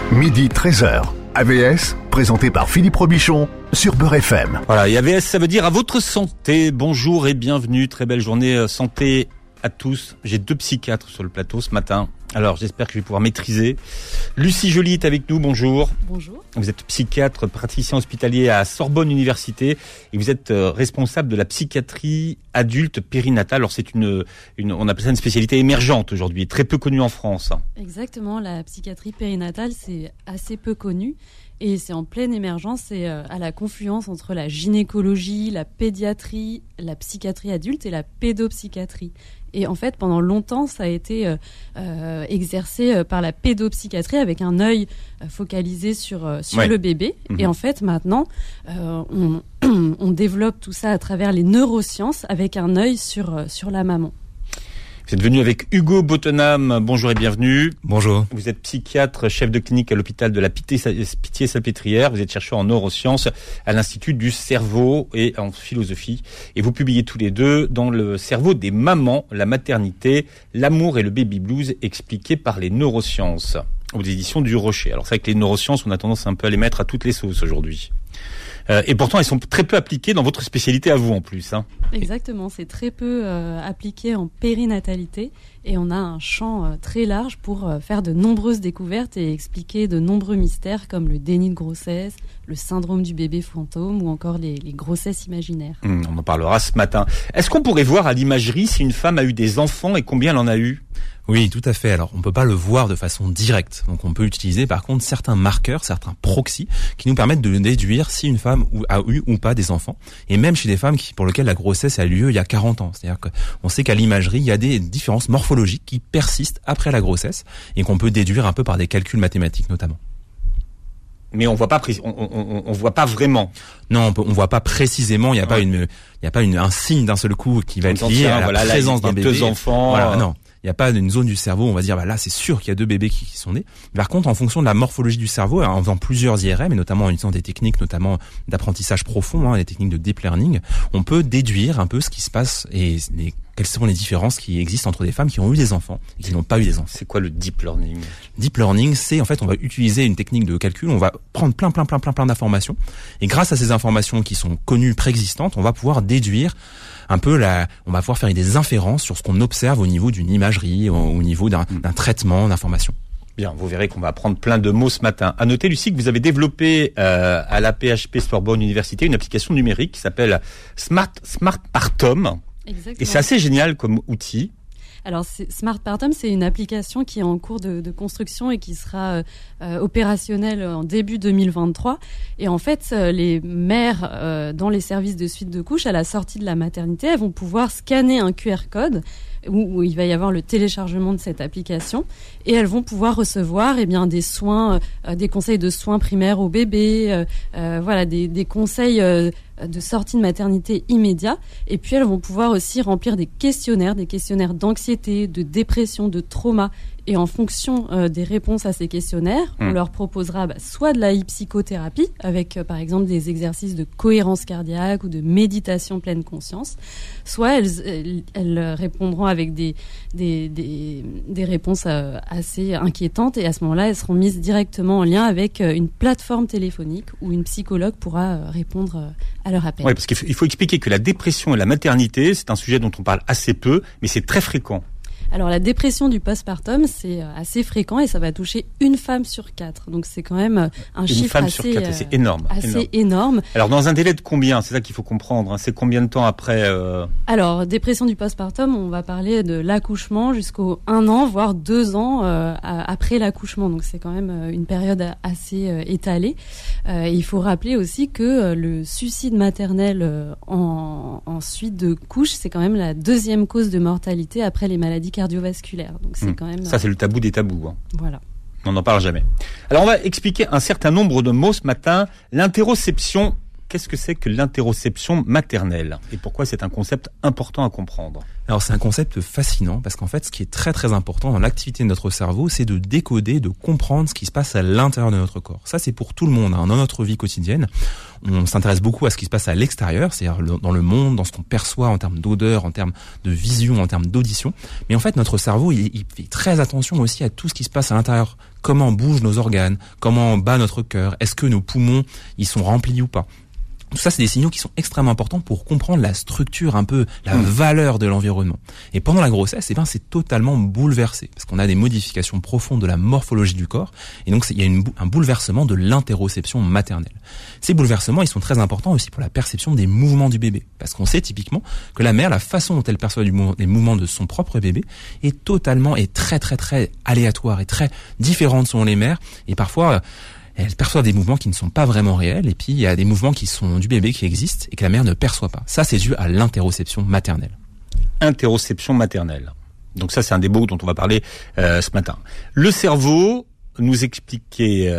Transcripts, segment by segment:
Midi 13h. AVS, présenté par Philippe Robichon sur Beurre FM. Voilà, et AVS, ça veut dire à votre santé. Bonjour et bienvenue. Très belle journée santé à tous. J'ai 2 psychiatres sur le plateau ce matin. Alors, j'espère que je vais pouvoir maîtriser. Lucie Joly est avec nous. Bonjour. Bonjour. Vous êtes psychiatre, praticien hospitalier à Sorbonne Université et vous êtes responsable de la psychiatrie adulte périnatale. Alors, c'est on appelle ça une spécialité émergente aujourd'hui, très peu connue en France. Exactement. La psychiatrie périnatale, c'est assez peu connu. Et c'est en pleine émergence, c'est à la confluence entre la gynécologie, la pédiatrie, la psychiatrie adulte et la pédopsychiatrie. Et en fait, pendant longtemps, ça a été exercé par la pédopsychiatrie avec un œil focalisé sur le bébé. Et en fait, maintenant, on développe tout ça à travers les neurosciences avec un œil sur la maman. Vous êtes venu avec Hugo Bottenham. Bonjour et bienvenue. Bonjour. Vous êtes psychiatre, chef de clinique à l'hôpital de la Pitié-Salpêtrière. Vous êtes chercheur en neurosciences à l'Institut du cerveau et en philosophie. Et vous publiez tous les deux dans le cerveau des mamans, la maternité, l'amour et le baby blues expliqués par les neurosciences aux éditions du Rocher. Alors c'est vrai que les neurosciences, on a tendance un peu à les mettre à toutes les sauces aujourd'hui. Et pourtant, elles sont très peu appliquées dans votre spécialité à vous en plus. Exactement, c'est très peu appliqué en périnatalité et on a un champ très large pour faire de nombreuses découvertes et expliquer de nombreux mystères comme le déni de grossesse, le syndrome du bébé fantôme ou encore les grossesses imaginaires. On en parlera ce matin. Est-ce qu'on pourrait voir à l'imagerie si une femme a eu des enfants et combien elle en a eu ? Oui, tout à fait. Alors, on peut pas le voir de façon directe. Donc, on peut utiliser, par contre, certains marqueurs, certains proxys, qui nous permettent de déduire si une femme a eu ou pas des enfants. Et même chez des femmes pour lesquelles la grossesse a eu lieu il y a 40 ans. C'est-à-dire qu'on sait qu'à l'imagerie, il y a des différences morphologiques qui persistent après la grossesse et qu'on peut déduire un peu par des calculs mathématiques, notamment. Mais on voit pas on voit pas vraiment. Non, on voit pas précisément. Il y a pas un signe d'un seul coup qui va être lié à la présence d'un bébé. 2 enfants. Voilà, non. Il n'y a pas une zone du cerveau où on va dire là c'est sûr qu'il y a 2 bébés qui sont nés. Par contre, en fonction de la morphologie du cerveau, en faisant plusieurs IRM et notamment en utilisant des techniques notamment d'apprentissage profond, des techniques de deep learning, on peut déduire un peu ce qui se passe et quelles sont les différences qui existent entre des femmes qui ont eu des enfants et qui n'ont pas eu des enfants. C'est quoi le deep learning ? Deep learning, c'est en fait on va utiliser une technique de calcul, on va prendre plein d'informations et grâce à ces informations qui sont connues préexistantes, on va pouvoir déduire un peu on va pouvoir faire des inférences sur ce qu'on observe au niveau d'une imagerie, au niveau d'un traitement d'informations. Bien, vous verrez qu'on va apprendre plein de mots ce matin. À noter, Lucie, que vous avez développé à la PHP Sorbonne Université une application numérique qui s'appelle Smart Partum. Exactement. Et c'est assez génial comme outil. Alors, Smart Partum, c'est une application qui est en cours de construction et qui sera opérationnelle en début 2023. Et en fait, les mères dans les services de suite de couche, à la sortie de la maternité, elles vont pouvoir scanner un QR code où il va y avoir le téléchargement de cette application et elles vont pouvoir recevoir des soins, des conseils de soins primaires au bébé, des conseils de sortie de maternité immédiat. Et puis elles vont pouvoir aussi remplir des questionnaires d'anxiété, de dépression, de trauma. Et en fonction des réponses à ces questionnaires, on leur proposera soit de la psychothérapie avec par exemple des exercices de cohérence cardiaque ou de méditation pleine conscience, soit elles répondront avec des réponses assez inquiétantes et à ce moment-là, elles seront mises directement en lien avec une plateforme téléphonique où une psychologue pourra répondre à leur appel. Oui, parce qu'il faut expliquer que la dépression et la maternité, c'est un sujet dont on parle assez peu, mais c'est très fréquent. Alors la dépression du postpartum, c'est assez fréquent et ça va toucher une femme sur 4. Donc c'est quand même un chiffre assez sur 4, c'est énorme. énorme. Alors dans un délai de combien ? C'est ça qu'il faut comprendre. C'est combien de temps après Alors dépression du postpartum, on va parler de l'accouchement jusqu'au 1 an, voire 2 ans après l'accouchement. Donc c'est quand même une période assez étalée. Il faut rappeler aussi que le suicide maternel en suite de couche, c'est quand même la 2e cause de mortalité après les maladies cardiovasculaires. Donc c'est quand même ça, c'est le tabou des tabous. Voilà. On n'en parle jamais. Alors on va expliquer un certain nombre de mots ce matin. L'interoception. Qu'est-ce que c'est que l'interoception maternelle et pourquoi c'est un concept important à comprendre ? Alors c'est un concept fascinant parce qu'en fait ce qui est très très important dans l'activité de notre cerveau, c'est de décoder, de comprendre ce qui se passe à l'intérieur de notre corps. Ça c'est pour tout le monde, dans notre vie quotidienne. On s'intéresse beaucoup à ce qui se passe à l'extérieur, c'est-à-dire dans le monde, dans ce qu'on perçoit en termes d'odeur, en termes de vision, en termes d'audition. Mais en fait notre cerveau il fait très attention aussi à tout ce qui se passe à l'intérieur comment bougent nos organes, comment bat notre cœur, est-ce que nos poumons ils sont remplis ou pas. Tout ça, c'est des signaux qui sont extrêmement importants pour comprendre la structure, un peu la valeur de l'environnement. Et pendant la grossesse, c'est totalement bouleversé parce qu'on a des modifications profondes de la morphologie du corps. Et donc, il y a un bouleversement de l'interoception maternelle. Ces bouleversements, ils sont très importants aussi pour la perception des mouvements du bébé. Parce qu'on sait typiquement que la mère, la façon dont elle perçoit les mouvements de son propre bébé est très, très, très aléatoire et très différente selon les mères. Et parfois, elle perçoit des mouvements qui ne sont pas vraiment réels, et puis il y a des mouvements qui sont du bébé qui existent et que la mère ne perçoit pas. Ça, c'est dû à l'interoception maternelle. Interoception maternelle. Donc ça, c'est un des mots dont on va parler ce matin. Le cerveau, nous expliquer,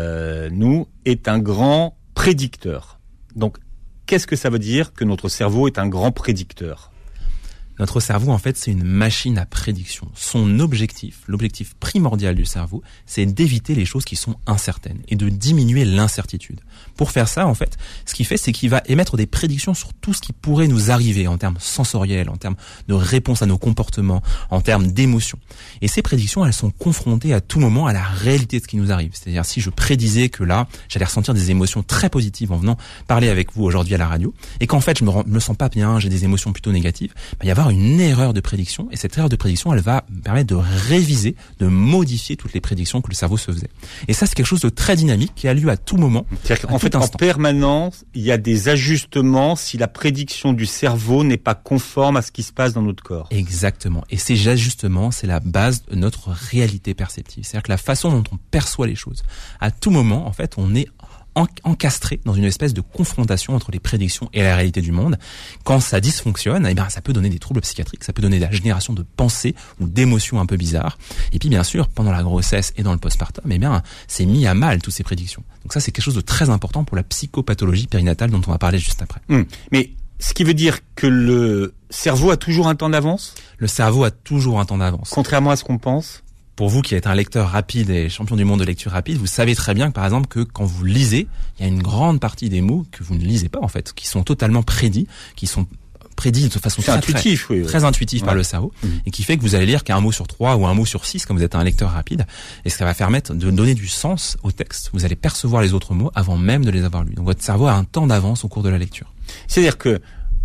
est un grand prédicteur. Donc, qu'est-ce que ça veut dire que notre cerveau est un grand prédicteur ? Notre cerveau, en fait, c'est une machine à prédiction. Son objectif, l'objectif primordial du cerveau, c'est d'éviter les choses qui sont incertaines et de diminuer l'incertitude. Pour faire ça, en fait, ce qu'il fait, c'est qu'il va émettre des prédictions sur tout ce qui pourrait nous arriver en termes sensoriels, en termes de réponse à nos comportements, en termes d'émotions. Et ces prédictions, elles sont confrontées à tout moment à la réalité de ce qui nous arrive. C'est-à-dire, si je prédisais que là, j'allais ressentir des émotions très positives en venant parler avec vous aujourd'hui à la radio, et qu'en fait, je me sens pas bien, j'ai des émotions plutôt négatives, il va y avoir une erreur de prédiction, et cette erreur de prédiction, elle va permettre de réviser, de modifier toutes les prédictions que le cerveau se faisait. Et ça, c'est quelque chose de très dynamique qui a lieu à tout moment. C'est-à-dire qu'en fait, en permanence, il y a des ajustements si la prédiction du cerveau n'est pas conforme à ce qui se passe dans notre corps. Exactement. Et ces ajustements, c'est la base de notre réalité perceptive. C'est-à-dire que la façon dont on perçoit les choses, à tout moment, en fait, on est encastré dans une espèce de confrontation entre les prédictions et la réalité du monde. Quand ça dysfonctionne, ça peut donner des troubles psychiatriques, ça peut donner de la génération de pensées ou d'émotions un peu bizarres. Et puis bien sûr, pendant la grossesse et dans le postpartum, c'est mis à mal toutes ces prédictions. Donc ça, c'est quelque chose de très important pour la psychopathologie périnatale dont on va parler juste après. Mais ce qui veut dire que le cerveau a toujours un temps d'avance ? Le cerveau a toujours un temps d'avance. Contrairement à ce qu'on pense ? Pour vous qui êtes un lecteur rapide et champion du monde de lecture rapide, vous savez très bien que par exemple que quand vous lisez, il y a une grande partie des mots que vous ne lisez pas en fait, qui sont totalement prédits, qui sont prédits de façon très intuitive par le cerveau, et qui fait que vous allez lire qu'un mot sur 3 ou un mot sur 6 quand vous êtes un lecteur rapide, et ça va permettre de donner du sens au texte. Vous allez percevoir les autres mots avant même de les avoir lus. Donc votre cerveau a un temps d'avance au cours de la lecture. C'est-à-dire que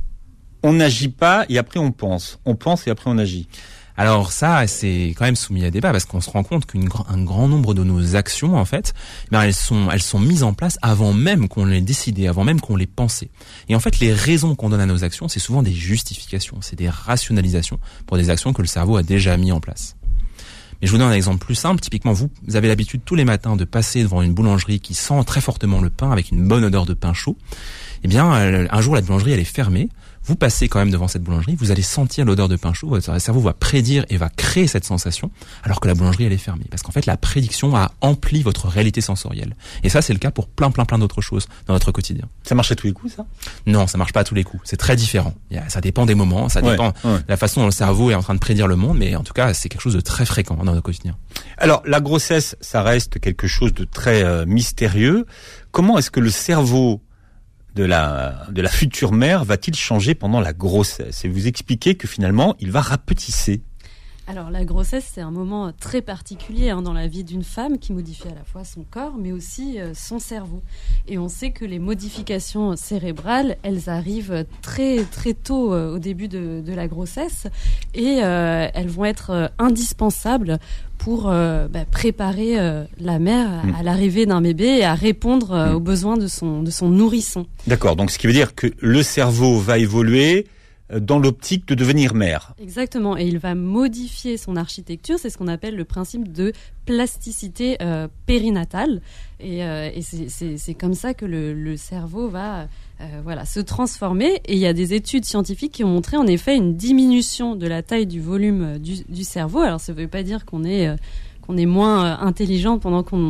on n'agit pas et après on pense et après on agit. Alors ça, c'est quand même soumis à débat parce qu'on se rend compte qu'un grand nombre de nos actions, en fait, elles sont mises en place avant même qu'on les décidé, avant même qu'on les pensait. Et en fait, les raisons qu'on donne à nos actions, c'est souvent des justifications, c'est des rationalisations pour des actions que le cerveau a déjà mis en place. Mais je vous donne un exemple plus simple. Typiquement, vous avez l'habitude tous les matins de passer devant une boulangerie qui sent très fortement le pain avec une bonne odeur de pain chaud. Un jour, la boulangerie, elle est fermée. Vous passez quand même devant cette boulangerie, vous allez sentir l'odeur de pain chaud, votre cerveau va prédire et va créer cette sensation, alors que la boulangerie, elle est fermée. Parce qu'en fait, la prédiction a empli votre réalité sensorielle. Et ça, c'est le cas pour plein d'autres choses dans notre quotidien. Ça marche à tous les coups, ça ? Non, ça marche pas à tous les coups. C'est très différent. Ça dépend des moments, ça dépend de la façon dont le cerveau est en train de prédire le monde, mais en tout cas, c'est quelque chose de très fréquent dans notre quotidien. Alors, la grossesse, ça reste quelque chose de très mystérieux. Comment est-ce que le cerveau de la future mère va-t-il changer pendant la grossesse ? Et vous expliquez que finalement, il va rapetisser. Alors la grossesse, c'est un moment très particulier dans la vie d'une femme qui modifie à la fois son corps, mais aussi son cerveau. Et on sait que les modifications cérébrales, elles arrivent très très tôt au début de la grossesse, et elles vont être indispensables pour préparer la mère à l'arrivée d'un bébé et à répondre aux besoins de son nourrisson. D'accord, donc ce qui veut dire que le cerveau va évoluer dans l'optique de devenir mère. Exactement, et il va modifier son architecture, c'est ce qu'on appelle le principe de plasticité périnatale, et c'est comme ça que le cerveau va se transformer, et il y a des études scientifiques qui ont montré en effet une diminution de la taille du volume du cerveau. Alors ça ne veut pas dire qu'on est moins intelligent pendant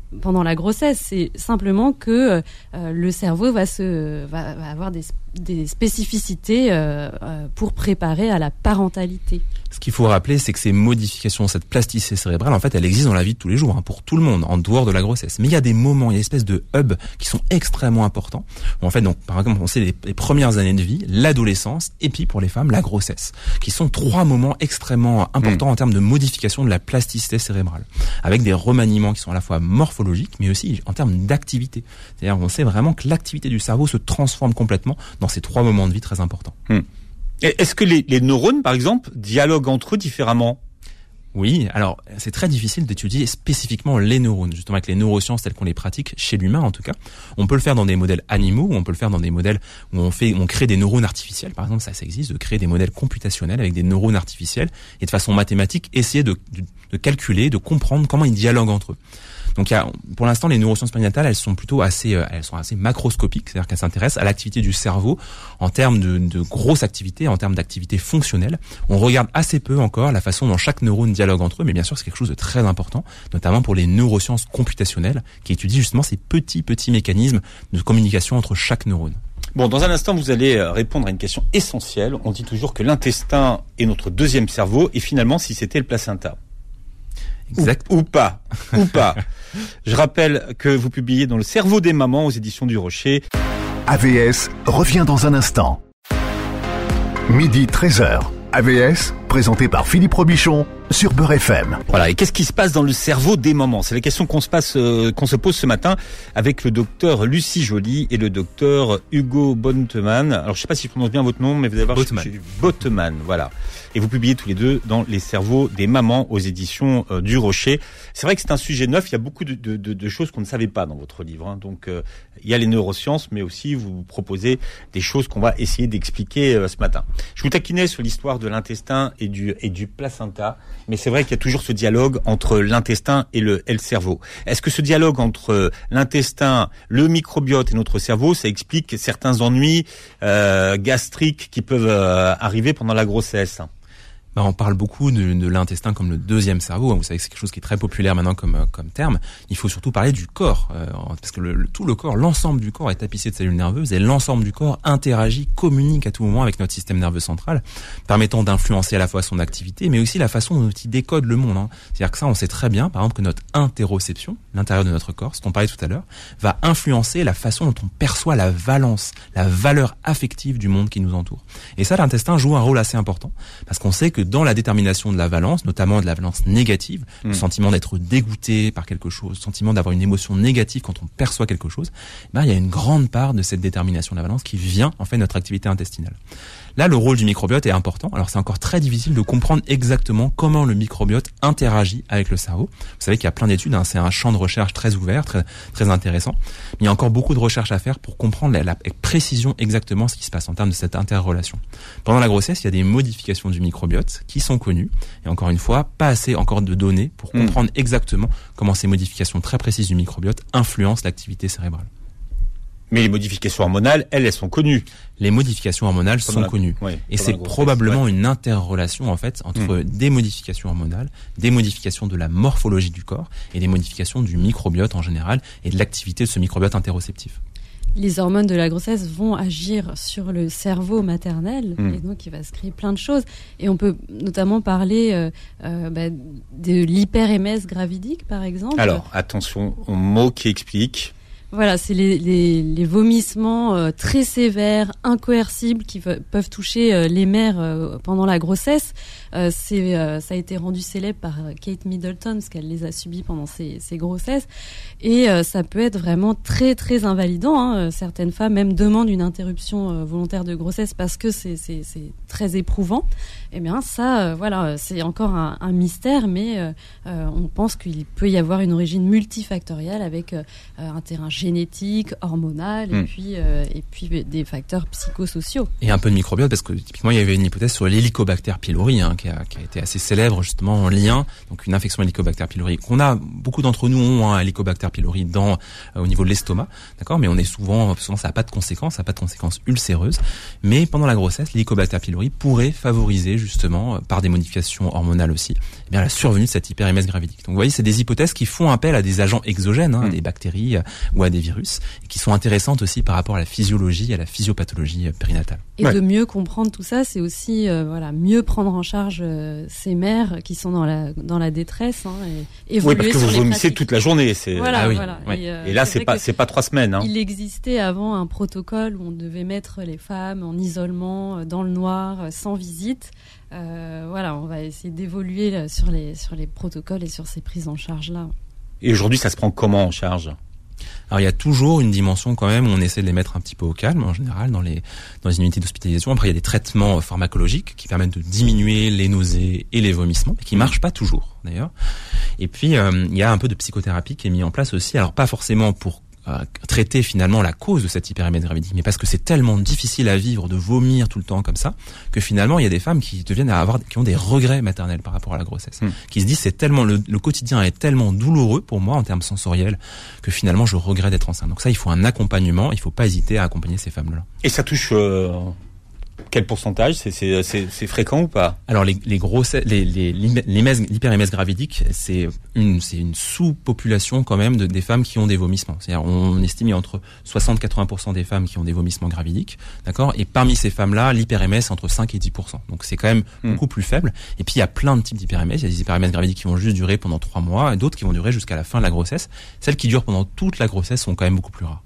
pendant la grossesse. C'est simplement que le cerveau va avoir des spécificités pour préparer à la parentalité. Ce qu'il faut rappeler, c'est que ces modifications, cette plasticité cérébrale, en fait, elle existe dans la vie de tous les jours, pour tout le monde, en dehors de la grossesse. Mais il y a des moments, il y a des espèces de hubs qui sont extrêmement importants. En fait, donc, par exemple, on sait les premières années de vie, l'adolescence, et puis pour les femmes, la grossesse, qui sont 3 moments extrêmement importants en termes de modification de la plasticité cérébrale, avec des remaniements qui sont à la fois morphologiques, mais aussi en termes d'activité. C'est-à-dire, on sait vraiment que l'activité du cerveau se transforme complètement dans ces 3 moments de vie très importants. Est-ce que les neurones, par exemple, dialoguent entre eux différemment ? Oui, alors c'est très difficile d'étudier spécifiquement les neurones, justement avec les neurosciences telles qu'on les pratique chez l'humain en tout cas. On peut le faire dans des modèles animaux, ou on peut le faire dans des modèles où on crée des neurones artificiels. Par exemple, ça existe, de créer des modèles computationnels avec des neurones artificiels et de façon mathématique essayer de calculer, de comprendre comment ils dialoguent entre eux. Donc pour l'instant, les neurosciences périnatales, elles sont assez macroscopiques, c'est-à-dire qu'elles s'intéressent à l'activité du cerveau en termes de grosses activités, en termes d'activités fonctionnelles. On regarde assez peu encore la façon dont chaque neurone dialogue entre eux, mais bien sûr, c'est quelque chose de très important, notamment pour les neurosciences computationnelles, qui étudient justement ces petits mécanismes de communication entre chaque neurone. Bon, dans un instant, vous allez répondre à une question essentielle. On dit toujours que l'intestin est notre deuxième cerveau, et finalement, si c'était le placenta. Exact. Ou pas. Je rappelle que vous publiez dans Le cerveau des mamans aux éditions du Rocher. AVS revient dans un instant. Midi 13h. AVS, présenté par Philippe Robichon sur Beurre FM. Voilà. Et qu'est-ce qui se passe dans le cerveau des mamans ? C'est la question qu'on se pose ce matin avec le docteur Lucie Joly et le docteur Hugo Bontemann. Alors, je sais pas si je prononce bien votre nom, mais vous allez voir. Bontemann, voilà. Et vous publiez tous les deux dans Les cerveaux des mamans aux éditions du Rocher. C'est vrai que c'est un sujet neuf. Il y a beaucoup de choses qu'on ne savait pas dans votre livre. Donc, il y a les neurosciences, mais aussi vous proposez des choses qu'on va essayer d'expliquer ce matin. Je vous taquinais sur l'histoire de l'intestin et du placenta. Mais c'est vrai qu'il y a toujours ce dialogue entre l'intestin et le cerveau. Est-ce que ce dialogue entre l'intestin, le microbiote et notre cerveau, ça explique certains ennuis gastriques qui peuvent arriver pendant la grossesse ? On parle beaucoup de l'intestin comme le deuxième cerveau. Vous savez que c'est quelque chose qui est très populaire maintenant comme terme. Il faut surtout parler du corps, parce que tout le corps, l'ensemble du corps est tapissé de cellules nerveuses et l'ensemble du corps interagit, communique à tout moment avec notre système nerveux central, permettant d'influencer à la fois son activité, mais aussi la façon dont il décode le monde. C'est-à-dire que ça, on sait très bien, par exemple, que notre interoception, l'intérieur de notre corps, ce qu'on parlait tout à l'heure, va influencer la façon dont on perçoit la valence, la valeur affective du monde qui nous entoure. Et ça, l'intestin joue un rôle assez important, parce qu'on sait que dans la détermination de la valence, notamment de la valence négative, le sentiment d'être dégoûté par quelque chose, le sentiment d'avoir une émotion négative quand on perçoit quelque chose, il y a une grande part de cette détermination de la valence qui vient en fait de notre activité intestinale. Là, le rôle du microbiote est important. Alors, c'est encore très difficile de comprendre exactement comment le microbiote interagit avec le cerveau. Vous savez qu'il y a plein d'études, c'est un champ de recherche très ouvert, très, très intéressant. Mais il y a encore beaucoup de recherches à faire pour comprendre avec précision exactement ce qui se passe en termes de cette interrelation. Pendant la grossesse, il y a des modifications du microbiote qui sont connues. Et encore une fois, pas assez encore de données pour comprendre exactement comment ces modifications très précises du microbiote influencent l'activité cérébrale. Mais les modifications hormonales, elles sont connues. Les modifications hormonales sont connues. Et c'est probablement une interrelation, en fait, entre des modifications hormonales, des modifications de la morphologie du corps et des modifications du microbiote en général et de l'activité de ce microbiote interoceptif. Les hormones de la grossesse vont agir sur le cerveau maternel et donc il va se créer plein de choses. Et on peut notamment parler de l'hyperémèse gravidique, par exemple. Alors, attention aux mots qui expliquent. Voilà, c'est les vomissements très sévères, incoercibles qui peuvent toucher les mères pendant la grossesse. Ça a été rendu célèbre par Kate Middleton parce qu'elle les a subis pendant ses grossesses. Et ça peut être vraiment très très invalidant. Certaines femmes même demandent une interruption volontaire de grossesse parce que c'est très éprouvant. Eh bien ça, c'est encore un mystère, mais on pense qu'il peut y avoir une origine multifactorielle avec un terrain génétique, hormonal, et puis des facteurs psychosociaux. Et un peu de microbiote, parce que typiquement il y avait une hypothèse sur l'Helicobacter pylori, qui a été assez célèbre justement en lien, donc une infection Helicobacter pylori qu'on a, beaucoup d'entre nous ont un Helicobacter pylori au niveau de l'estomac, d'accord, mais on est souvent ça n'a pas de conséquences, ulcéreuses, mais pendant la grossesse, l'Helicobacter pylori pourrait favoriser justement par des modifications hormonales aussi, eh bien la survenue de cette hyperémèse gravidique. Donc vous voyez, c'est des hypothèses qui font appel à des agents exogènes, des bactéries ou à des virus, et qui sont intéressantes aussi par rapport à la physiologie et à la physiopathologie périnatale. Et de mieux comprendre tout ça, c'est aussi mieux prendre en charge ces mères qui sont dans la détresse, et évoluer. Oui, parce que vous vomissez toute la journée. Voilà. Et là, c'est pas 3 semaines. Il existait avant un protocole où on devait mettre les femmes en isolement, dans le noir, sans visite. On va essayer d'évoluer sur les protocoles et sur ces prises en charge là. Et aujourd'hui, ça se prend comment en charge ? Alors il y a toujours une dimension quand même où on essaie de les mettre un petit peu au calme en général dans les unités d'hospitalisation. Après il y a des traitements pharmacologiques qui permettent de diminuer les nausées et les vomissements, et qui marchent pas toujours d'ailleurs. Et puis il y a un peu de psychothérapie qui est mis en place aussi. Alors pas forcément pour traiter finalement la cause de cette hyperémèse gravidique, mais parce que c'est tellement difficile à vivre de vomir tout le temps comme ça, que finalement il y a des femmes qui ont des regrets maternels par rapport à la grossesse, qui se disent c'est tellement le quotidien est tellement douloureux pour moi en termes sensoriels que finalement je regrette d'être enceinte. Donc ça, il faut un accompagnement, il faut pas hésiter à accompagner ces femmes-là. Et ça touche quel pourcentage ? C'est fréquent ou pas ? Alors l'hyperémèse gravidique, c'est une sous-population quand même des femmes qui ont des vomissements. C'est-à-dire on estime entre 60-80% des femmes qui ont des vomissements gravidiques, d'accord ? Et parmi ces femmes-là, l'hyperémèse c'est entre 5 et 10%. Donc c'est quand même beaucoup plus faible. Et puis il y a plein de types d'hyperémèse. Il y a des hyperémèses gravidiques qui vont juste durer pendant 3 mois, et d'autres qui vont durer jusqu'à la fin de la grossesse. Celles qui durent pendant toute la grossesse sont quand même beaucoup plus rares.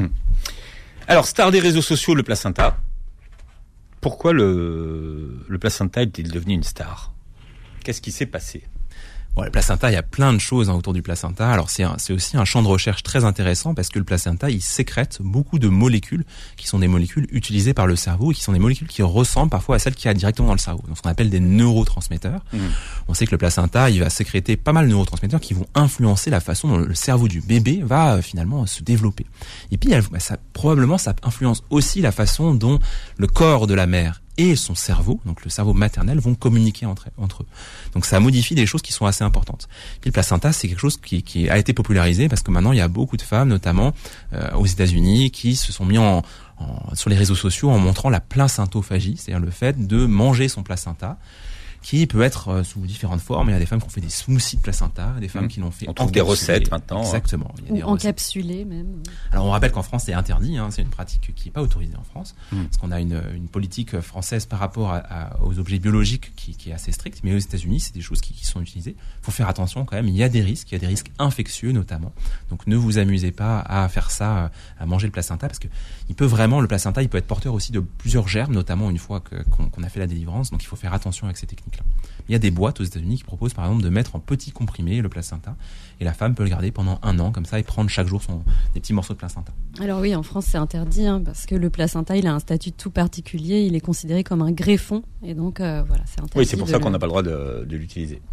Alors, star des réseaux sociaux, le placenta. Pourquoi le placenta est-il devenu une star ? Qu'est-ce qui s'est passé ? Le placenta, il y a plein de choses autour du placenta. Alors c'est aussi un champ de recherche très intéressant parce que le placenta, il sécrète beaucoup de molécules qui sont des molécules utilisées par le cerveau et qui sont des molécules qui ressemblent parfois à celles qu'il y a directement dans le cerveau. Donc ce qu'on appelle des neurotransmetteurs. On sait que le placenta, il va sécréter pas mal de neurotransmetteurs qui vont influencer la façon dont le cerveau du bébé va finalement se développer. Et puis probablement ça influence aussi la façon dont le corps de la mère et son cerveau, donc le cerveau maternel, vont communiquer entre eux. Donc ça modifie des choses qui sont assez importantes. Puis le placenta, c'est quelque chose qui a été popularisé parce que maintenant il y a beaucoup de femmes, notamment aux États-Unis, qui se sont mis sur les réseaux sociaux en montrant la placentophagie, c'est-à-dire le fait de manger son placenta, qui peut être sous différentes formes. Il y a des femmes qui ont fait des smoothies de placenta, des femmes qui l'ont fait. On trouve des recettes maintenant. Exactement. Il y a des encapsulées même. Alors on rappelle qu'en France c'est interdit, c'est une pratique qui n'est pas autorisée en France, parce qu'on a une politique française par rapport aux objets biologiques qui est assez stricte, mais aux États-Unis c'est des choses qui sont utilisées. Il faut faire attention quand même, il y a des risques infectieux notamment. Donc ne vous amusez pas à faire ça, à manger le placenta, parce que le placenta il peut être porteur aussi de plusieurs germes, notamment une fois qu'on a fait la délivrance. Donc il faut faire attention avec ces techniques. Il y a des boîtes aux États-Unis qui proposent par exemple de mettre en petits comprimés le placenta, et la femme peut le garder pendant 1 an comme ça et prendre chaque jour des petits morceaux de placenta. Alors oui, en France c'est interdit parce que le placenta il a un statut tout particulier, il est considéré comme un greffon et donc c'est interdit. Oui, c'est pour ça qu'on n'a pas le droit de l'utiliser.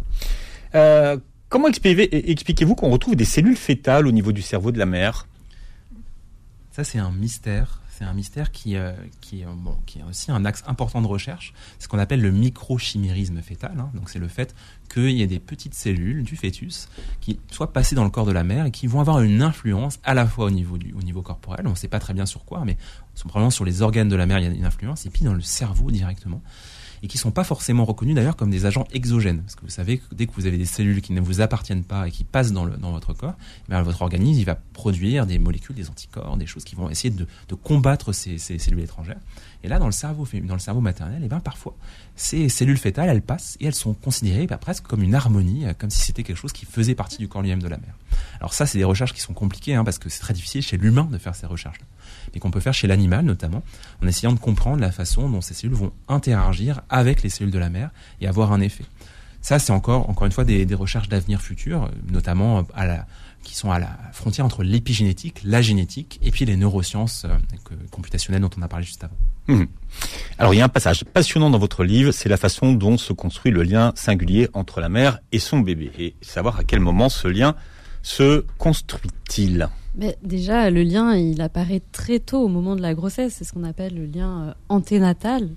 Comment expliquez-vous qu'on retrouve des cellules fétales au niveau du cerveau de la mère ? Ça c'est un mystère. C'est un mystère qui est aussi un axe important de recherche. C'est ce qu'on appelle le microchimérisme fœtal. Donc c'est le fait qu'il y ait des petites cellules du fœtus qui soient passées dans le corps de la mère et qui vont avoir une influence à la fois au niveau corporel. On ne sait pas très bien sur quoi, mais probablement sur les organes de la mère il y a une influence, et puis dans le cerveau directement. Et qui sont pas forcément reconnus d'ailleurs comme des agents exogènes. Parce que vous savez que dès que vous avez des cellules qui ne vous appartiennent pas et qui passent dans votre corps, votre organisme il va produire des molécules, des anticorps, des choses qui vont essayer de combattre ces cellules étrangères. Et là, dans le cerveau maternel, parfois, ces cellules fétales, elles passent et elles sont considérées presque comme une harmonie, comme si c'était quelque chose qui faisait partie du corps lui-même de la mère. Alors ça, c'est des recherches qui sont compliquées, parce que c'est très difficile chez l'humain de faire ces recherches-là. Mais qu'on peut faire chez l'animal, notamment, en essayant de comprendre la façon dont ces cellules vont interagir avec les cellules de la mère et avoir un effet. Ça, c'est encore une fois des recherches d'avenir futur, notamment qui sont à la frontière entre l'épigénétique, la génétique et puis les neurosciences computationnelles dont on a parlé juste avant. Alors il y a un passage passionnant dans votre livre, c'est la façon dont se construit le lien singulier entre la mère et son bébé, et savoir à quel moment ce lien se construit-il. Mais déjà, le lien, il apparaît très tôt au moment de la grossesse. C'est ce qu'on appelle le lien anténatal.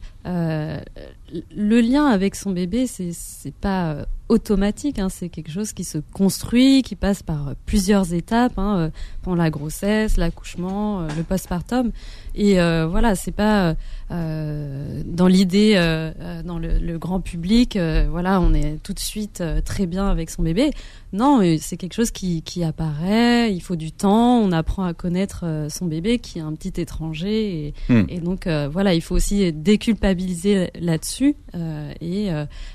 Le lien avec son bébé, c'est pas automatique. C'est quelque chose qui se construit, qui passe par plusieurs étapes, pendant la grossesse, l'accouchement, le postpartum. Et voilà, c'est pas dans l'idée, dans le grand public. Voilà, on est tout de suite très bien avec son bébé. Non, c'est quelque chose qui apparaît. Il faut du temps. On apprend à connaître son bébé, qui est un petit étranger. Et donc voilà, il faut aussi déculpabiliser là-dessus et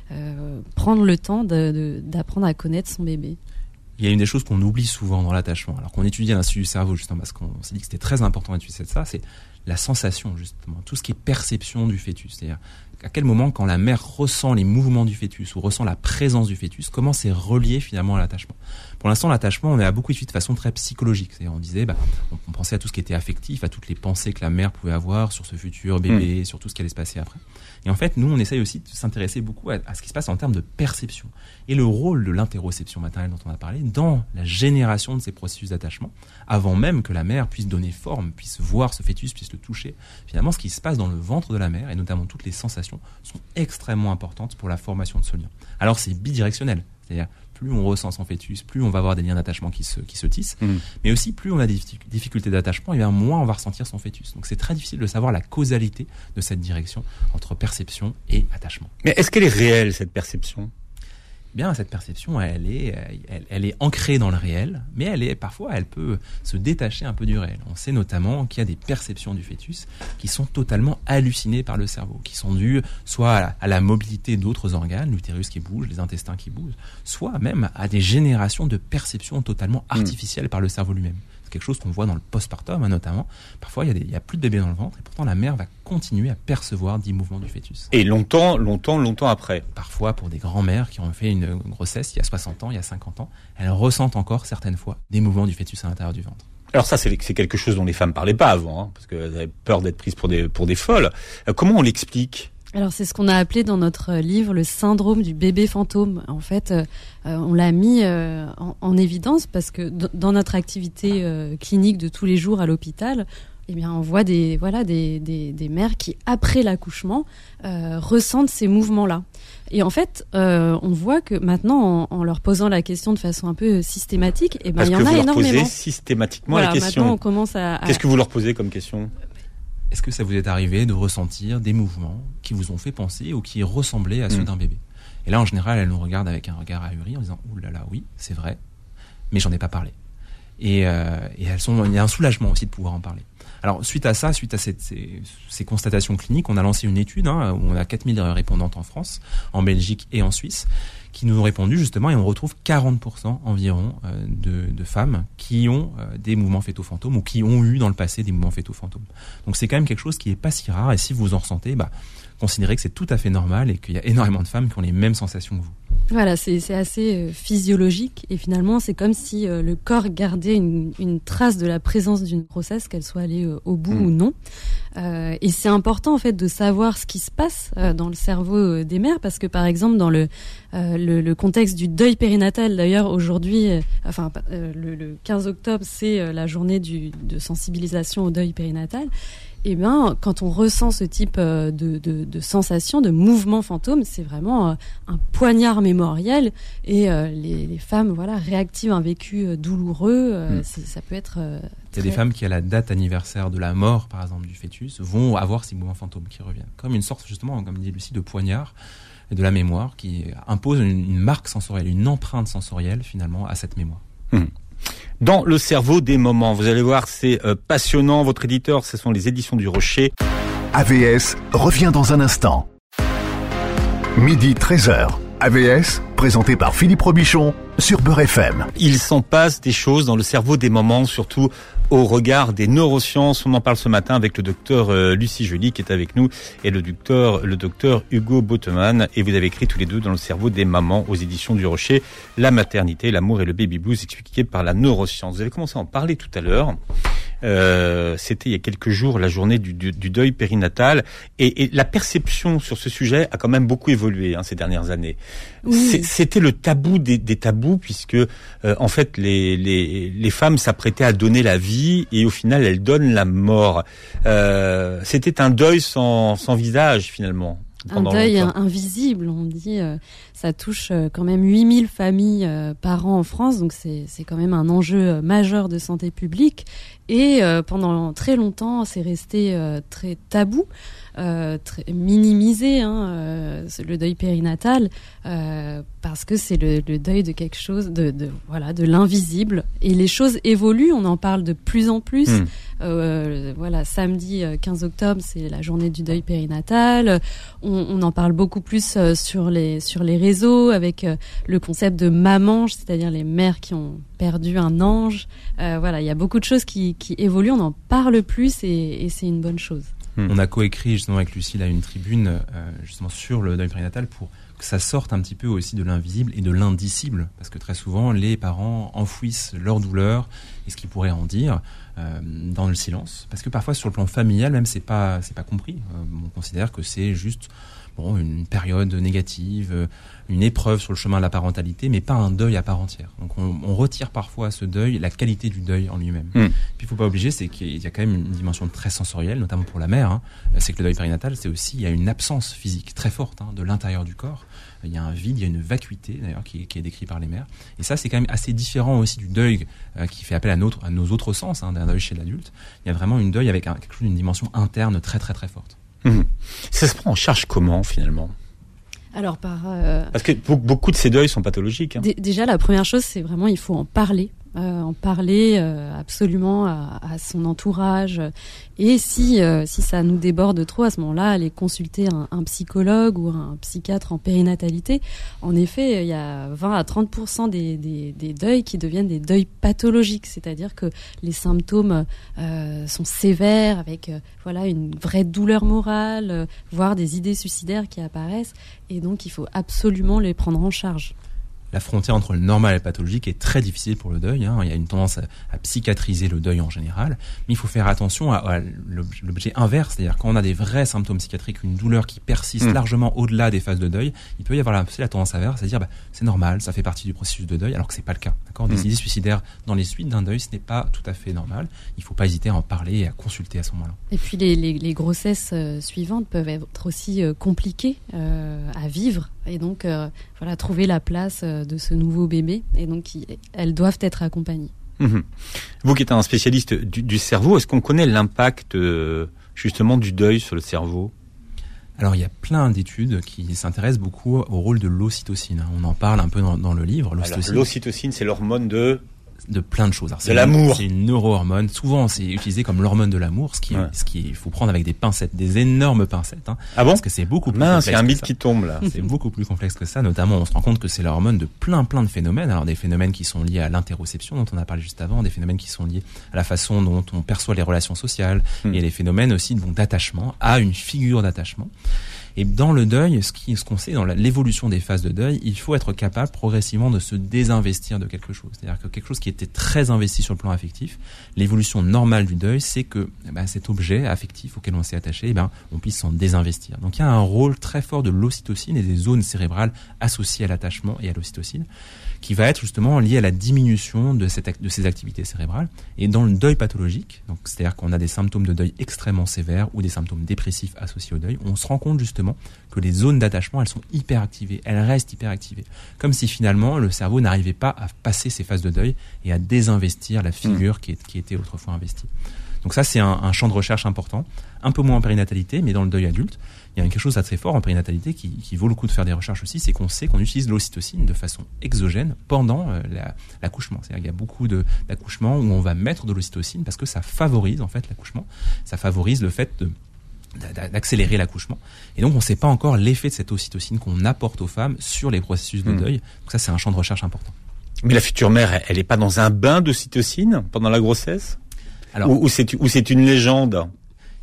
prendre le temps d'apprendre à connaître son bébé. Il y a une des choses qu'on oublie souvent dans l'attachement, alors qu'on étudie à l'Institut du cerveau justement parce qu'on s'est dit que c'était très important d'étudier ça, c'est la sensation justement, tout ce qui est perception du fœtus. C'est-à-dire à quel moment, quand la mère ressent les mouvements du fœtus ou ressent la présence du fœtus, comment c'est relié finalement à l'attachement. Pour l'instant, l'attachement, on a beaucoup étudié de façon très psychologique. C'est-à-dire, on disait, on pensait à tout ce qui était affectif, à toutes les pensées que la mère pouvait avoir sur ce futur bébé, sur tout ce qui allait se passer après. Et en fait, nous, on essaye aussi de s'intéresser beaucoup à ce qui se passe en termes de perception. Et le rôle de l'interoception maternelle dont on a parlé dans la génération de ces processus d'attachement, avant même que la mère puisse donner forme, puisse voir ce fœtus, puisse le toucher. Finalement, ce qui se passe dans le ventre de la mère, et notamment toutes les sensations, sont extrêmement importantes pour la formation de ce lien. Alors, c'est bidirectionnel. C'est-à-dire, plus on ressent son fœtus, plus on va avoir des liens d'attachement qui se tissent. Mais aussi, plus on a des difficultés d'attachement, et bien moins on va ressentir son fœtus. Donc c'est très difficile de savoir la causalité de cette direction entre perception et attachement. Mais est-ce qu'elle est réelle, cette perception ? Bien, cette perception, elle est ancrée dans le réel, mais parfois elle peut se détacher un peu du réel. On sait notamment qu'il y a des perceptions du fœtus qui sont totalement hallucinées par le cerveau, qui sont dues soit à la mobilité d'autres organes, l'utérus qui bouge, les intestins qui bougent, soit même à des générations de perceptions totalement artificielles par le cerveau lui-même. C'est quelque chose qu'on voit dans le postpartum, notamment. Parfois, il y a plus de bébé dans le ventre, et pourtant la mère va continuer à percevoir des mouvements du fœtus. Et longtemps après. Parfois, pour des grands-mères qui ont fait une grossesse il y a 60 ans, il y a 50 ans, elles ressentent encore certaines fois des mouvements du fœtus à l'intérieur du ventre. Alors ça, c'est quelque chose dont les femmes parlaient pas avant, parce qu'elles avaient peur d'être prises pour des folles. Comment on l'explique ? Alors c'est ce qu'on a appelé dans notre livre le syndrome du bébé fantôme. En fait, on l'a mis en évidence parce que dans notre activité clinique de tous les jours à l'hôpital, eh bien on voit des mères qui après l'accouchement ressentent ces mouvements-là. Et en fait, on voit que maintenant, en leur posant la question de façon un peu systématique, eh ben il y en a énormément. Parce que vous leur posez systématiquement la question. Maintenant, on commence à... Qu'est-ce que vous leur posez comme question ? Est-ce que ça vous est arrivé de ressentir des mouvements qui vous ont fait penser ou qui ressemblaient à ceux d'un bébé ? Et là, en général, elle nous regarde avec un regard ahuri en disant « Ouh là là, oui, c'est vrai, mais j'en ai pas parlé. » Et il y a un soulagement aussi de pouvoir en parler. Alors, suite à ces constatations cliniques, on a lancé une étude où on a 4000 répondantes en France, en Belgique et en Suisse, qui nous ont répondu justement, et on retrouve 40% environ de femmes qui ont des mouvements fœto-fantômes ou qui ont eu dans le passé des mouvements fœto-fantômes. Donc c'est quand même quelque chose qui est pas si rare, et si vous en ressentez, considérez que c'est tout à fait normal et qu'il y a énormément de femmes qui ont les mêmes sensations que vous. Voilà, c'est assez physiologique, et finalement c'est comme si le corps gardait une trace de la présence d'une grossesse, qu'elle soit allée au bout ou non. Et c'est important en fait de savoir ce qui se passe dans le cerveau des mères, parce que par exemple dans le contexte du deuil périnatal, d'ailleurs aujourd'hui, le 15 octobre c'est la journée de sensibilisation au deuil périnatal. Eh bien, quand on ressent ce type de sensation, de mouvement fantôme, c'est vraiment un poignard mémoriel, et les femmes, réactivent un vécu douloureux. Ça peut être. Il y a des femmes qui, à la date anniversaire de la mort, par exemple, du fœtus, vont avoir ces mouvements fantômes qui reviennent, comme une sorte justement, comme dit Lucie, de poignard de la mémoire qui impose une marque sensorielle, une empreinte sensorielle finalement à cette mémoire. Dans le cerveau des moments, vous allez voir, c'est passionnant. Votre éditeur, ce sont les éditions du Rocher. AVS revient dans un instant. Midi 13h. AVS, présenté par Philippe Robichon sur Beurre FM. Il s'en passe des choses dans le cerveau des mamans, surtout au regard des neurosciences. On en parle ce matin avec le docteur Lucie Joly qui est avec nous et le docteur Hugo Bottemann. Et vous avez écrit tous les deux dans le cerveau des mamans aux éditions du Rocher, la maternité, l'amour et le baby blues expliqué par la neuroscience. Vous avez commencé à en parler tout à l'heure. C'était il y a quelques jours la journée du deuil périnatal, et la perception sur ce sujet a quand même beaucoup évolué ces dernières années. Oui. C'était le tabou des tabous, puisque en fait les femmes s'apprêtaient à donner la vie et au final elles donnent la mort. C'était un deuil sans visage finalement. Un deuil invisible, on dit. Ça touche quand même 8000 familles par an en France, donc c'est quand même un enjeu majeur de santé publique. Et pendant très longtemps, c'est resté très tabou, très minimisé, le deuil périnatal, parce que c'est le deuil de quelque chose de l'invisible. Et les choses évoluent, on en parle de plus en plus. Samedi 15 octobre, c'est la journée du deuil périnatal. On en parle beaucoup plus sur les réseaux, avec le concept de mamange, c'est-à-dire les mères qui ont perdu un ange. Il y a beaucoup de choses qui évoluent, on en parle plus et c'est une bonne chose. On a coécrit justement avec Lucille une tribune justement sur le deuil périnatal pour que ça sorte un petit peu aussi de l'invisible et de l'indicible, parce que très souvent les parents enfouissent leur douleur et ce qu'ils pourraient en dire dans le silence, parce que parfois sur le plan familial même c'est pas compris. On considère que c'est juste une période négative, une épreuve sur le chemin de la parentalité, mais pas un deuil à part entière. Donc on retire parfois à ce deuil la qualité du deuil en lui-même. Puis il faut pas obliger, c'est qu'il y a quand même une dimension très sensorielle, notamment pour la mère. C'est que le deuil périnatal, c'est aussi, il y a une absence physique très forte de l'intérieur du corps. Il y a un vide, il y a une vacuité d'ailleurs qui est décrite par les mères. Et ça, c'est quand même assez différent aussi du deuil qui fait appel à nos autres sens, d'un deuil chez l'adulte. Il y a vraiment une deuil avec quelque chose d'une dimension interne très très très forte. Ça se prend en charge comment finalement ? Alors parce que beaucoup de ces deuils sont pathologiques. Déjà, la première chose, c'est vraiment il faut en parler. Absolument à son entourage, et si ça nous déborde trop, à ce moment-là, aller consulter un psychologue ou un psychiatre en périnatalité. En effet, il y a 20 à 30% des deuils qui deviennent des deuils pathologiques, c'est-à-dire que les symptômes sont sévères, avec une vraie douleur morale, voire des idées suicidaires qui apparaissent, et donc il faut absolument les prendre en charge. La frontière entre le normal et le pathologique est très difficile pour le deuil. Il y a une tendance à psychiatriser le deuil en général, mais il faut faire attention à l'objet inverse, c'est-à-dire quand on a des vrais symptômes psychiatriques, une douleur qui persiste largement au-delà des phases de deuil, il peut y avoir la tendance inverse, c'est-à-dire c'est normal, ça fait partie du processus de deuil, alors que c'est pas le cas. D'accord ? Des idées suicidaires dans les suites d'un deuil, ce n'est pas tout à fait normal. Il faut pas hésiter à en parler et à consulter à ce moment-là. Et puis les grossesses suivantes peuvent être aussi compliquées à vivre, et donc trouver la place de ce nouveau bébé, et donc elles doivent être accompagnées. Vous qui êtes un spécialiste du cerveau, est-ce qu'on connaît l'impact justement du deuil sur le cerveau ? Alors il y a plein d'études qui s'intéressent beaucoup au rôle de l'ocytocine. On en parle un peu dans le livre. L'ocytocine, c'est l'hormone de plein de choses. Alors, de l'amour. C'est une neurohormone. Souvent, c'est utilisé comme l'hormone de l'amour, ce qui faut prendre avec des pincettes, des énormes pincettes. Ah bon ? Parce que c'est beaucoup plus complexe. C'est un mythe qui tombe là. C'est beaucoup plus complexe que ça. Notamment, on se rend compte que c'est l'hormone de plein de phénomènes. Alors, des phénomènes qui sont liés à l'interoception, dont on a parlé juste avant, des phénomènes qui sont liés à la façon dont on perçoit les relations sociales, et les phénomènes aussi d'attachement à une figure d'attachement. Et dans le deuil, ce qu'on sait, dans l'évolution des phases de deuil, il faut être capable progressivement de se désinvestir de quelque chose. C'est-à-dire que quelque chose qui était très investi sur le plan affectif, l'évolution normale du deuil, c'est que cet objet affectif auquel on s'est attaché, on puisse s'en désinvestir. Donc il y a un rôle très fort de l'ocytocine et des zones cérébrales associées à l'attachement et à l'ocytocine, qui va être justement lié à la diminution de ces activités cérébrales. Et dans le deuil pathologique, donc c'est-à-dire qu'on a des symptômes de deuil extrêmement sévères ou des symptômes dépressifs associés au deuil, on se rend compte justement que les zones d'attachement, elles sont hyperactivées, elles restent hyperactivées. Comme si finalement le cerveau n'arrivait pas à passer ces phases de deuil et à désinvestir la figure qui était autrefois investie. Donc ça, c'est un champ de recherche important, un peu moins en périnatalité, mais dans le deuil adulte. Il y a quelque chose de très fort en périnatalité qui vaut le coup de faire des recherches aussi, c'est qu'on sait qu'on utilise l'ocytocine de façon exogène pendant l'accouchement. C'est-à-dire qu'il y a beaucoup d'accouchements où on va mettre de l'ocytocine parce que ça favorise en fait l'accouchement, ça favorise le fait d'accélérer l'accouchement. Et donc on ne sait pas encore l'effet de cette ocytocine qu'on apporte aux femmes sur les processus de deuil. Donc ça, c'est un champ de recherche important. Mais la future mère, elle n'est pas dans un bain d'ocytocine pendant la grossesse ? Ou c'est une légende ?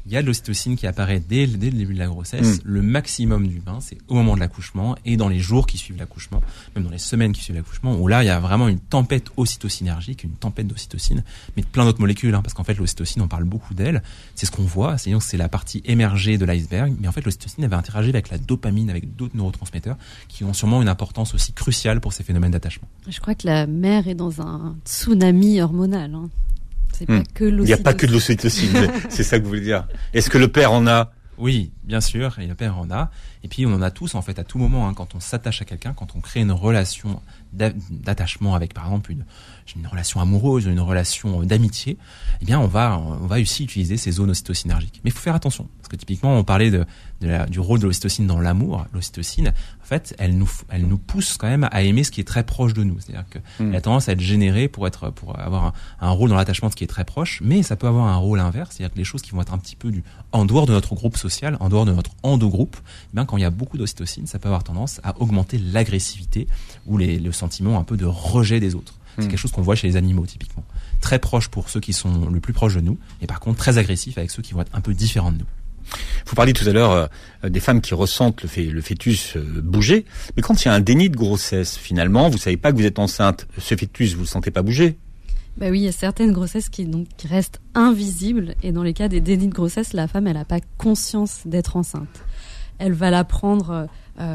il y a de l'ocytocine qui apparaît dès le début de la grossesse. Le maximum du bain, c'est au moment de l'accouchement et dans les jours qui suivent l'accouchement, même dans les semaines qui suivent l'accouchement, où là, il y a vraiment une tempête ocytocinergique, une tempête d'ocytocine, mais de plein d'autres molécules, parce qu'en fait, l'ocytocine, on parle beaucoup d'elle. C'est ce qu'on voit, c'est la partie émergée de l'iceberg, mais en fait, l'ocytocine, elle va interagir avec la dopamine, avec d'autres neurotransmetteurs qui ont sûrement une importance aussi cruciale pour ces phénomènes d'attachement. Je crois que la mère est dans un tsunami hormonal. C'est pas que l'ocytocine. Il n'y a pas que de l'ocytocine, c'est ça que vous voulez dire. Est-ce que le père en a? Oui, bien sûr, et le père en a. Et puis on en a tous en fait à tout moment, quand on s'attache à quelqu'un, quand on crée une relation d'attachement avec par exemple une relation amoureuse, une relation d'amitié, eh bien on va aussi utiliser ces zones ocytocinergiques. Mais il faut faire attention, parce que typiquement on parlait du rôle de l'ocytocine dans l'amour. L'ocytocine, en fait, elle nous pousse quand même à aimer ce qui est très proche de nous. C'est-à-dire qu'elle a tendance à être générée pour avoir un rôle dans l'attachement de ce qui est très proche, mais ça peut avoir un rôle inverse, c'est-à-dire que les choses qui vont être un petit peu en dehors de notre groupe social, en dehors de notre endogroupe, eh bien quand il y a beaucoup d'ocytocine, ça peut avoir tendance à augmenter l'agressivité ou le sentiment un peu de rejet des autres. C'est quelque chose qu'on voit chez les animaux typiquement. Très proche pour ceux qui sont le plus proches de nous, et par contre très agressif avec ceux qui vont être un peu différents de nous. Vous parliez tout à l'heure des femmes qui ressentent le fœtus bouger, mais quand il y a un déni de grossesse, finalement, vous savez pas que vous êtes enceinte, ce fœtus, vous le sentez pas bouger? Bah oui, il y a certaines grossesses qui restent invisibles, et dans les cas des dénis de grossesse, la femme, elle n'a pas conscience d'être enceinte. Elle va l'apprendre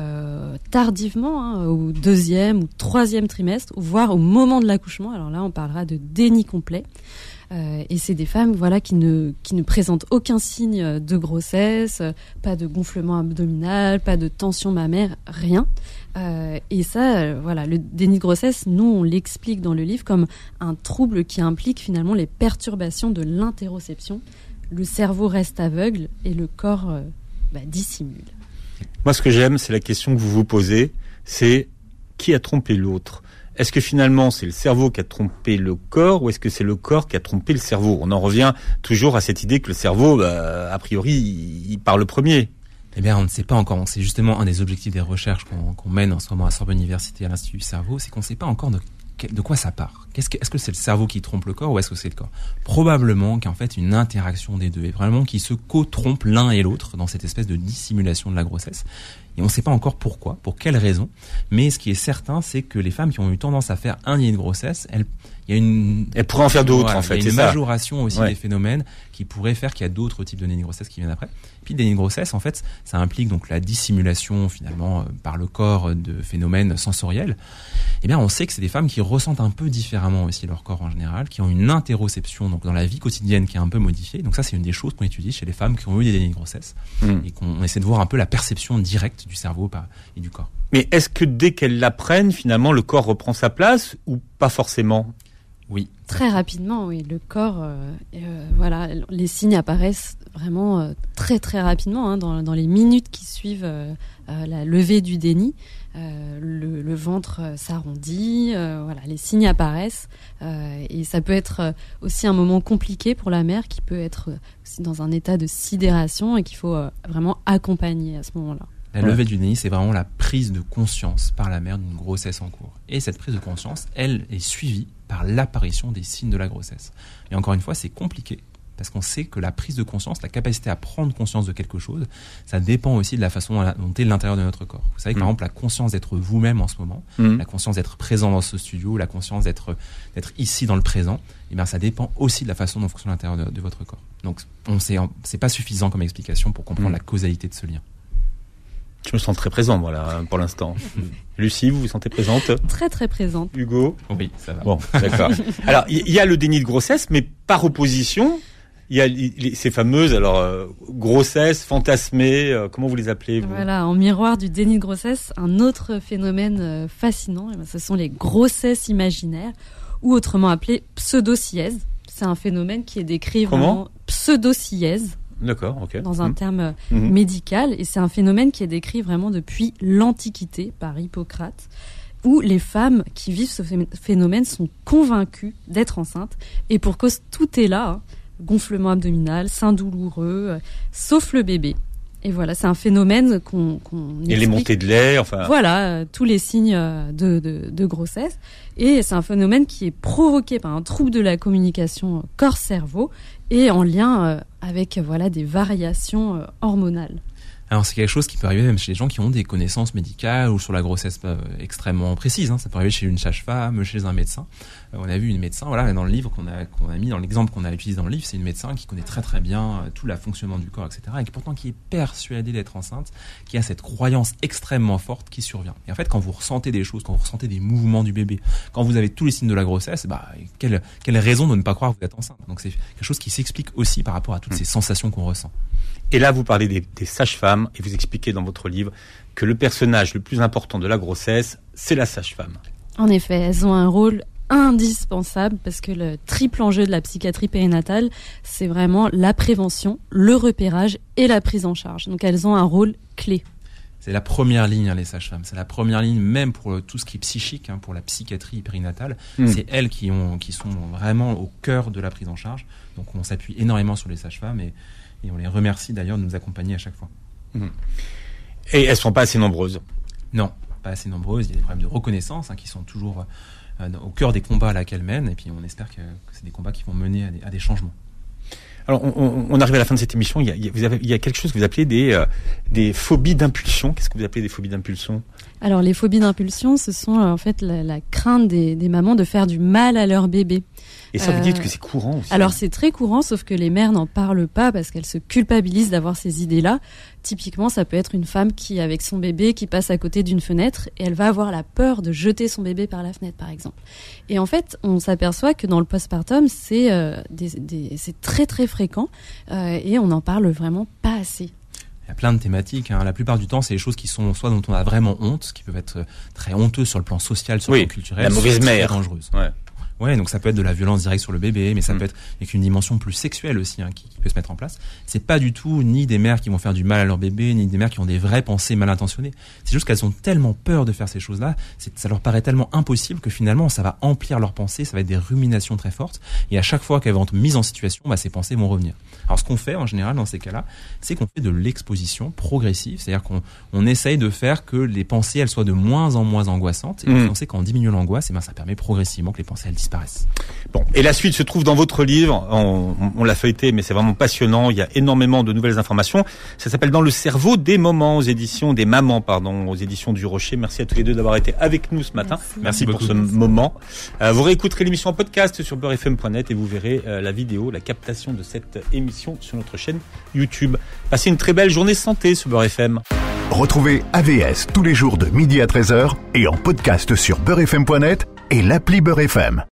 tardivement, au 2e ou 3e trimestre, ou voire au moment de l'accouchement. Alors là, on parlera de déni complet. Et c'est des femmes, qui ne présentent aucun signe de grossesse, pas de gonflement abdominal, pas de tension mammaire, rien. Et ça, le déni de grossesse, nous, on l'explique dans le livre comme un trouble qui implique finalement les perturbations de l'interoception. Le cerveau reste aveugle et le corps dissimule. Moi, ce que j'aime, c'est la question que vous vous posez, c'est qui a trompé l'autre? Est-ce que finalement, c'est le cerveau qui a trompé le corps ou est-ce que c'est le corps qui a trompé le cerveau? On en revient toujours à cette idée que le cerveau, a priori, il parle premier. Eh bien, on ne sait pas encore. C'est justement un des objectifs des recherches qu'on mène en ce moment à Sorbonne Université, à l'Institut du cerveau, c'est qu'on ne sait pas encore de quoi ça part. Est-ce que c'est le cerveau qui trompe le corps ou est-ce que c'est le corps? Probablement qu'en fait une interaction des deux et vraiment qui se co-trompent l'un et l'autre dans cette espèce de dissimulation de la grossesse. Et on ne sait pas encore pourquoi, pour quelles raisons. Mais ce qui est certain, c'est que les femmes qui ont eu tendance à faire un déni de grossesse, elles pourraient en faire d'autres, en fait. Il y a une majoration aussi des phénomènes qui pourraient faire qu'il y a d'autres types de déni de grossesse qui viennent après. Puis le déni de grossesse, en fait, ça implique donc la dissimulation finalement par le corps de phénomènes sensoriels. Eh bien, on sait que c'est des femmes qui ressentent un peu différemment aussi leur corps en général, qui ont une interoception donc dans la vie quotidienne qui est un peu modifiée. Donc ça, c'est une des choses qu'on étudie chez les femmes qui ont eu des dénis de grossesse et qu'on essaie de voir un peu la perception directe du cerveau et du corps. Mais est-ce que dès qu'elles l'apprennent, finalement, le corps reprend sa place ou pas forcément? Oui. Très rapidement, oui. Le corps, les signes apparaissent vraiment très très rapidement dans les minutes qui suivent la levée du déni. Le ventre s'arrondit, les signes apparaissent et ça peut être aussi un moment compliqué pour la mère qui peut être aussi dans un état de sidération et qu'il faut vraiment accompagner à ce moment-là. La levée du déni, c'est vraiment la prise de conscience par la mère d'une grossesse en cours. Et cette prise de conscience, elle est suivie par l'apparition des signes de la grossesse. Et encore une fois, c'est compliqué parce qu'on sait que la prise de conscience, la capacité à prendre conscience de quelque chose, ça dépend aussi de la façon dont est l'intérieur de notre corps. Vous savez que par exemple, la conscience d'être vous-même en ce moment, la conscience d'être présent dans ce studio, la conscience d'être ici dans le présent, eh bien, ça dépend aussi de la façon dont fonctionne l'intérieur de votre corps. Donc, c'est pas suffisant comme explication pour comprendre la causalité de ce lien. Je me sens très présent, pour l'instant. Lucie, vous vous sentez présente? Très, très présente. Hugo? Oui, ça va. Bon, d'accord. Alors, il y a le déni de grossesse, mais par opposition, il y a ces fameuses, grossesses fantasmées, comment vous les appelez, vous? Voilà, en miroir du déni de grossesse, un autre phénomène fascinant, ce sont les grossesses imaginaires, ou autrement appelées pseudosièse. C'est un phénomène qui est décrit vraiment pseudosièse. D'accord, ok. Dans un terme médical, et c'est un phénomène qui est décrit vraiment depuis l'Antiquité par Hippocrate, où les femmes qui vivent ce phénomène sont convaincues d'être enceintes, et pour cause tout est là, gonflement abdominal, sein douloureux, sauf le bébé. Et voilà, c'est un phénomène qu'on Et les montées de lait, enfin. Voilà, tous les signes de grossesse. Et c'est un phénomène qui est provoqué par un trouble de la communication corps-cerveau et en lien avec des variations hormonales. Alors c'est quelque chose qui peut arriver même chez les gens qui ont des connaissances médicales ou sur la grossesse extrêmement précises. Ça peut arriver chez une sage-femme, chez un médecin. On a vu une médecin, dans le livre qu'on a mis, dans l'exemple qu'on a utilisé dans le livre, c'est une médecin qui connaît très très bien tout le fonctionnement du corps, etc. Et pourtant qui est persuadée d'être enceinte, qui a cette croyance extrêmement forte qui survient. Et en fait, quand vous ressentez des choses, quand vous ressentez des mouvements du bébé, quand vous avez tous les signes de la grossesse, quelle raison de ne pas croire que vous êtes enceinte. Donc c'est quelque chose qui s'explique aussi par rapport à toutes ces sensations qu'on ressent. Et là, vous parlez des sages-femmes et vous expliquez dans votre livre que le personnage le plus important de la grossesse, c'est la sage-femme. En effet, elles ont un rôle indispensable parce que le triple enjeu de la psychiatrie périnatale, c'est vraiment la prévention, le repérage et la prise en charge. Donc elles ont un rôle clé. C'est la première ligne, les sages-femmes. C'est la première ligne même pour tout ce qui est psychique, pour la psychiatrie périnatale. C'est elles qui sont vraiment au cœur de la prise en charge. Donc on s'appuie énormément sur les sages-femmes et on les remercie d'ailleurs de nous accompagner à chaque fois. Et elles ne sont pas assez nombreuses? Non, pas assez nombreuses. Il y a des problèmes de reconnaissance qui sont toujours au cœur des combats qu'elles mènent. Et puis on espère que c'est des combats qui vont mener à des changements. Alors on arrive à la fin de cette émission. Il y a quelque chose que vous appelez des phobies d'impulsion. Qu'est-ce que vous appelez des phobies d'impulsion? Alors les phobies d'impulsion, ce sont en fait la crainte des mamans de faire du mal à leur bébé. Et ça, vous dites que c'est courant aussi? Alors c'est très courant, sauf que les mères n'en parlent pas parce qu'elles se culpabilisent d'avoir ces idées-là. Typiquement, ça peut être une femme qui, avec son bébé, qui passe à côté d'une fenêtre et elle va avoir la peur de jeter son bébé par la fenêtre, par exemple. Et en fait, on s'aperçoit que dans le postpartum, c'est très très fréquent et on n'en parle vraiment pas assez. Il y a plein de thématiques. La plupart du temps, c'est des choses qui sont soit dont on a vraiment honte, qui peuvent être très honteuses sur le plan social, sur le plan culturel, la mauvaise mère, très dangereuse. Ouais, donc ça peut être de la violence directe sur le bébé, mais ça peut être avec une dimension plus sexuelle aussi qui peut se mettre en place. C'est pas du tout ni des mères qui vont faire du mal à leur bébé, ni des mères qui ont des vraies pensées mal intentionnées. C'est juste qu'elles ont tellement peur de faire ces choses-là, ça leur paraît tellement impossible que finalement ça va emplir leurs pensées, ça va être des ruminations très fortes. Et à chaque fois qu'elles vont être mises en situation, ces pensées vont revenir. Alors ce qu'on fait en général dans ces cas-là, c'est qu'on fait de l'exposition progressive, c'est-à-dire qu'on essaye de faire que les pensées elles soient de moins en moins angoissantes. Et on sait qu'en diminuant l'angoisse, ça permet progressivement que les pensées elles disparaissent. Bon, et la suite se trouve dans votre livre. On l'a feuilleté, mais c'est vraiment passionnant. Il y a énormément de nouvelles informations. Ça s'appelle Dans le cerveau des mamans, aux éditions aux éditions du Rocher. Merci à tous les deux d'avoir été avec nous ce matin. Merci pour ce moment. Vous réécouterez l'émission en podcast sur beurrefm.net et vous verrez la vidéo, la captation de cette émission sur notre chaîne YouTube. Passez une très belle journée santé sur Beurre FM. Retrouvez AVS tous les jours de midi à 13h et en podcast sur beurrefm.net et l'appli Beurre FM.